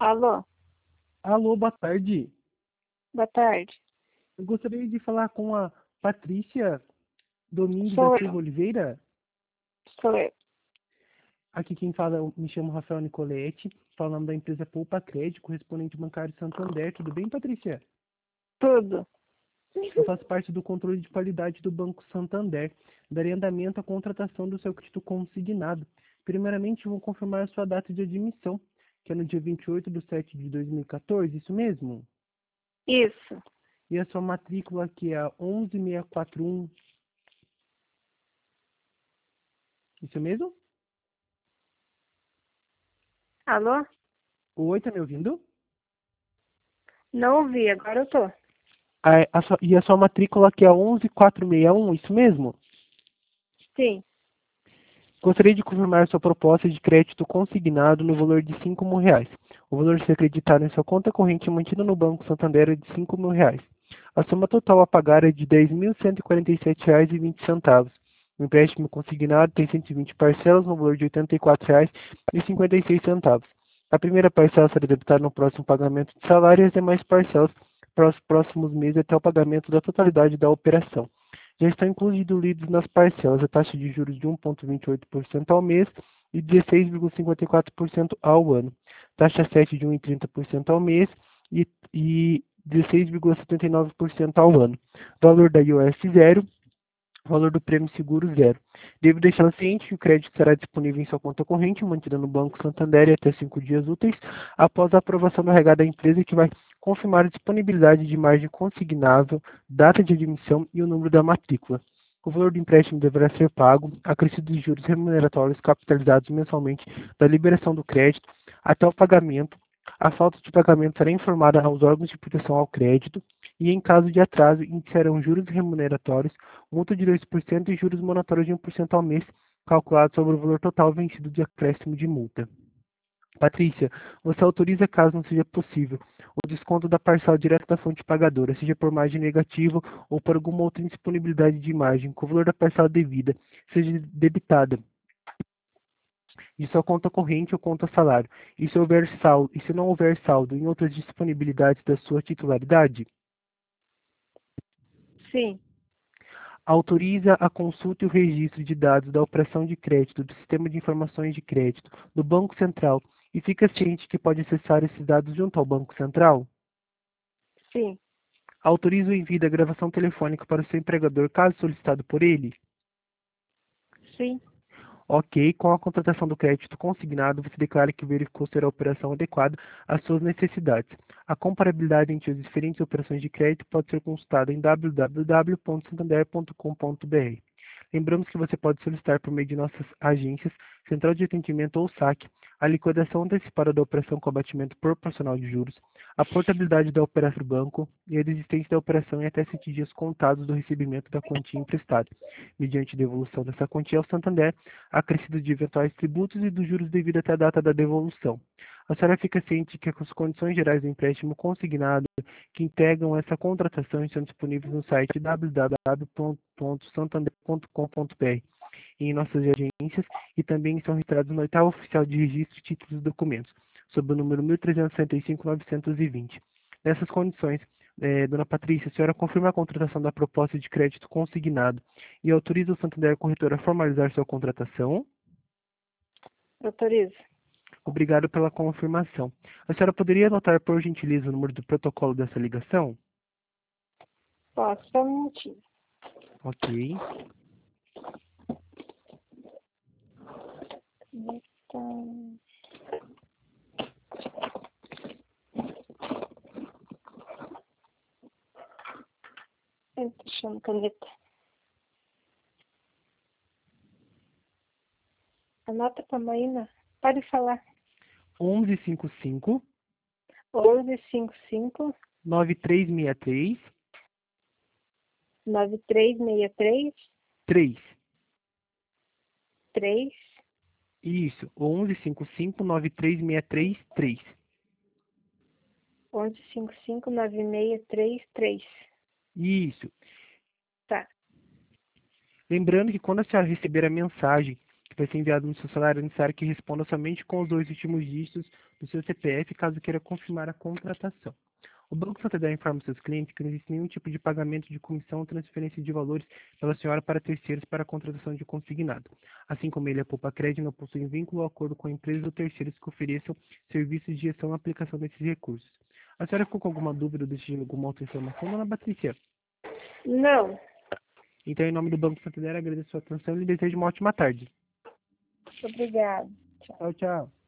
Alô, Alô, boa tarde. boa tarde. Eu gostaria de falar com a Patrícia Domingues da Sou Silva eu, Oliveira. sou eu. Aqui quem fala, eu me chamo Rafael Nicoletti, falando da empresa Poupa Crédito, correspondente bancário Santander. Tudo bem, Patrícia? Tudo. Eu faço parte do controle de qualidade do Banco Santander. Darei andamento à contratação do seu crédito consignado. Primeiramente, vou confirmar a sua data de admissão, que é no dia 28/7/2014, isso mesmo? Isso. E a sua matrícula, que é a 11641, isso mesmo? Alô? Oi, tá me ouvindo? Não ouvi, agora eu tô. E a sua matrícula aqui é 11461, isso mesmo? Sim, Gostaria de confirmar sua proposta de crédito consignado no valor de R$ 5.000. O valor a ser acreditado em sua conta corrente mantido no Banco Santander é de R$ 5.000. A soma total a pagar é de R$ 10.147,20. O empréstimo consignado tem 120 parcelas no valor de R$ 84,56. A primeira parcela será debitada no próximo pagamento de salário e as demais parcelas para os próximos meses até o pagamento da totalidade da operação. Já estão incluídos nas parcelas a taxa de juros de 1,28% ao mês e 16,54% ao ano, taxa 7 de 1,30% ao mês e 16,79% ao ano, valor da IOF zero, valor do prêmio seguro zero. Devo deixar ciente que o crédito será disponível em sua conta corrente, mantida no Banco Santander e até 5 dias úteis, após a aprovação do RH da empresa, que vai confirmar a disponibilidade de margem consignável, data de admissão e o número da matrícula. O valor do empréstimo deverá ser pago, acrescido de juros remuneratórios capitalizados mensalmente da liberação do crédito até o pagamento. A falta de pagamento será informada aos órgãos de proteção ao crédito e, em caso de atraso, iniciarão juros remuneratórios, multa de 2% e juros moratórios de 1% ao mês, calculado sobre o valor total vencido de acréscimo de multa. Patrícia, você autoriza, caso não seja possível, o desconto da parcela direto da fonte pagadora, seja por margem negativa ou por alguma outra indisponibilidade de margem, com o valor da parcela devida, seja debitada de sua conta corrente ou conta salário, e se não houver saldo em outras disponibilidades da sua titularidade? sim. Autoriza a consulta e o registro de dados da operação de crédito do Sistema de Informações de Crédito do Banco Central e fica ciente que pode acessar esses dados junto ao Banco Central? Sim, Autoriza o envio da gravação telefônica para o seu empregador, caso solicitado por ele? sim. Ok, com a contratação do crédito consignado, você declara que verificou ser a operação adequada às suas necessidades. A comparabilidade entre as diferentes operações de crédito pode ser consultada em www.santander.com.br. Lembramos que você pode solicitar por meio de nossas agências, Central de Atendimento ou SAC, a liquidação antecipada da operação com abatimento proporcional de juros, a portabilidade da operação do banco e a desistência da operação em até 7 dias contados do recebimento da quantia emprestada, mediante devolução dessa quantia ao Santander, acrescido de eventuais tributos e dos juros devido até a data da devolução. A senhora fica ciente que as condições gerais do empréstimo consignado que integram essa contratação estão disponíveis no site www.santander.com.br e em nossas agências e também estão registrados no oitavo oficial de registro de títulos e documentos, sob o número 1365.920. Nessas condições, dona Patrícia, a senhora confirma a contratação da proposta de crédito consignado e autoriza o Santander Corretora a formalizar sua contratação? Autoriza. Obrigado pela confirmação. A senhora poderia anotar, por gentileza, o número do protocolo dessa ligação? Posso, só um minutinho. Ok. Então, eu tô achando caneta. Anota pra Maína. Pode falar. 1155 1155 9363 9363 3. 3 Isso, 1155 9363 3. 1155 9633. Isso. Tá. Lembrando que quando a senhora receber a mensagem que vai ser enviado no seu salário, é necessário que responda somente com os 2 últimos dígitos do seu CPF, caso queira confirmar a contratação. O Banco Santander informa seus clientes que não existe nenhum tipo de pagamento de comissão ou transferência de valores pela senhora para terceiros para a contratação de consignado. Assim como ele, a Poupa Crédito não possui vínculo ou acordo com empresas ou terceiros que ofereçam serviços de gestão e aplicação desses recursos. A senhora ficou com alguma dúvida ou deseja alguma outra informação, dona Patrícia? Não. Então, em nome do Banco Santander, agradeço a sua atenção e lhe desejo uma ótima tarde. Obrigada. Tchau, tchau.